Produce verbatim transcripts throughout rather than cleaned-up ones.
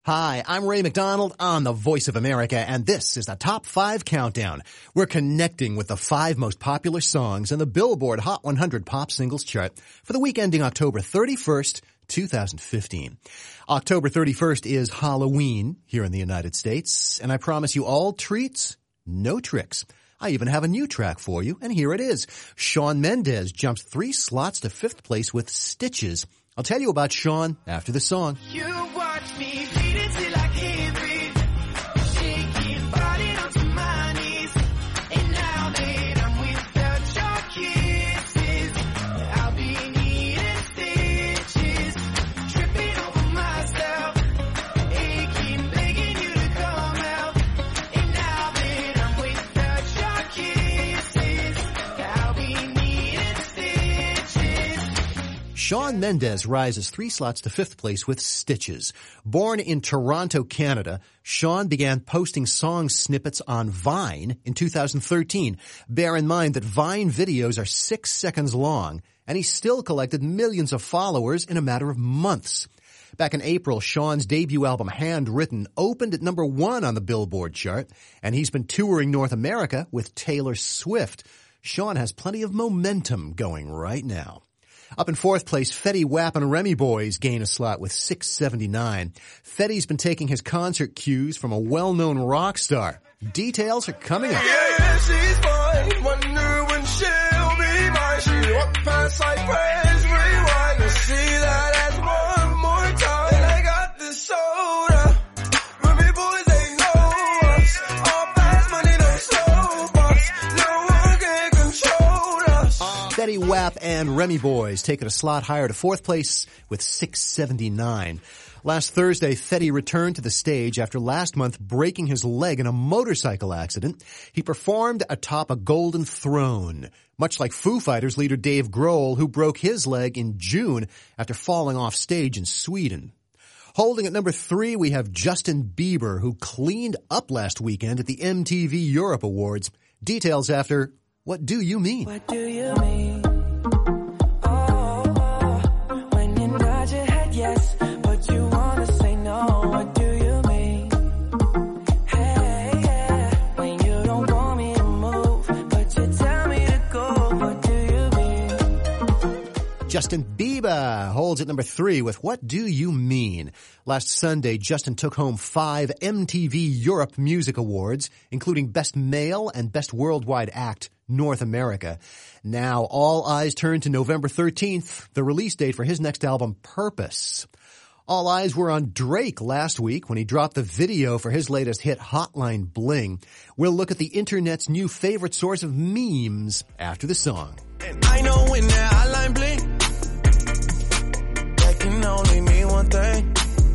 Hi, I'm Ray McDonald on the Voice of America, and this is the Top five Countdown. We're connecting with the five most popular songs in the Billboard Hot one hundred Pop Singles Chart for the week ending October thirty-first, two thousand fifteen. October thirty-first is Halloween here in the United States, and I promise you all treats, no tricks. I even have a new track for you, and here it is. Shawn Mendes jumps three slots to fifth place with Stitches. I'll tell you about Shawn after the song. You watch me beat it till I can't breathe, shaking body onto my knees, and now that I'm without your kisses, I'll be needing stitches, tripping over myself, aching, begging you to come out, and now that I'm without your kisses, I'll be needing stitches. Shawn Mendes rises three slots to fifth place with Stitches. Born in Toronto, Canada, Shawn began posting song snippets on Vine in two thousand thirteen. Bear in mind that Vine videos are six seconds long, and he still collected millions of followers in a matter of months. Back in April, Shawn's debut album, Handwritten, opened at number one on the Billboard chart, and he's been touring North America with Taylor Swift. Shawn has plenty of momentum going right now. Up in fourth place, Fetty Wap and Remy Boys gain a slot with six seventy-nine. Fetty's been taking his concert cues from a well-known rock star. Details are coming up. Yeah, she's fine. Wonder when she'll be mine. She walked past like press rewind. You'll see that as one more time. And I got this soda. Remy Boys ain't know us. All fast money, no slow bucks. No one can control us. Fetty Wap and Remy Boys take it a slot higher to fourth place with six seventy-nine. Last Thursday, Fetty returned to the stage after last month breaking his leg in a motorcycle accident. He performed atop a golden throne, much like Foo Fighters leader Dave Grohl, who broke his leg in June after falling off stage in Sweden. Holding at number three, we have Justin Bieber, who cleaned up last weekend at the M T V Europe Awards. Details after What Do You Mean? What do you mean? Oh, oh, when you nod your head yes, but you wanna say no. What do you mean? Hey, yeah, when you don't want me to move, but you tell me to go. What do you mean? Justin Bieber holds at number three with What Do You Mean? Last Sunday, Justin took home five M T V Europe Music Awards, including Best Male and Best Worldwide Act, North America. Now, all eyes turn to November thirteenth, the release date for his next album, Purpose. All eyes were on Drake last week when he dropped the video for his latest hit, Hotline Bling. We'll look at the internet's new favorite source of memes after the song. I know when that hotline blink, that can only mean one thing.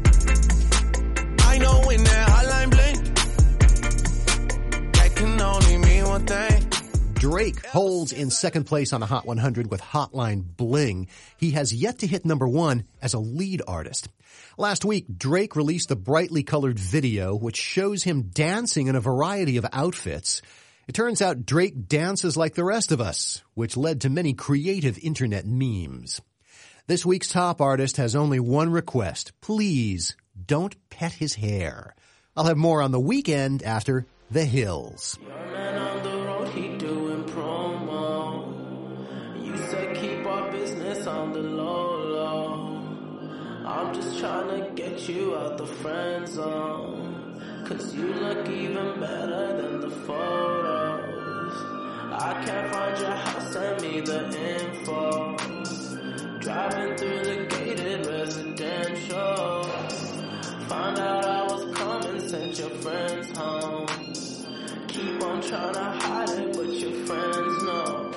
I know when that hotline blink, that can only mean one thing. Drake holds in second place on the Hot one hundred with Hotline Bling. He has yet to hit number one as a lead artist. Last week, Drake released a brightly colored video which shows him dancing in a variety of outfits. It turns out Drake dances like the rest of us, which led to many creative internet memes. This week's top artist has only one request. Please don't pet his hair. I'll have more on the weekend after The Hills. Your man on the road, he doing promo. You said keep our business on the low, low. I'm just trying to get you out the friend zone, 'cause you look even better than the photos. I can't find your house, send me the info. Driving through the gated residential, found out I was coming, sent your friends home. Keep on trying to hide it, but your friends know.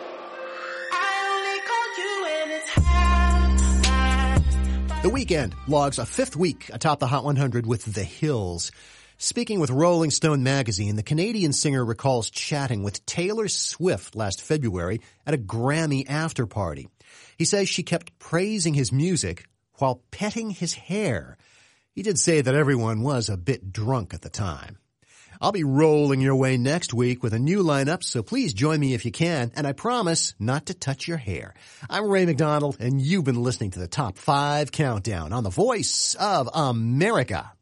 I only called you when it's half. The Weeknd logs a fifth week atop the Hot one hundred with The Hills. Speaking with Rolling Stone magazine, the Canadian singer recalls chatting with Taylor Swift last February at a Grammy after-party. He says she kept praising his music while petting his hair. He did say that everyone was a bit drunk at the time. I'll be rolling your way next week with a new lineup, so please join me if you can, and I promise not to touch your hair. I'm Ray McDonald, and you've been listening to the Top five Countdown on the Voice of America.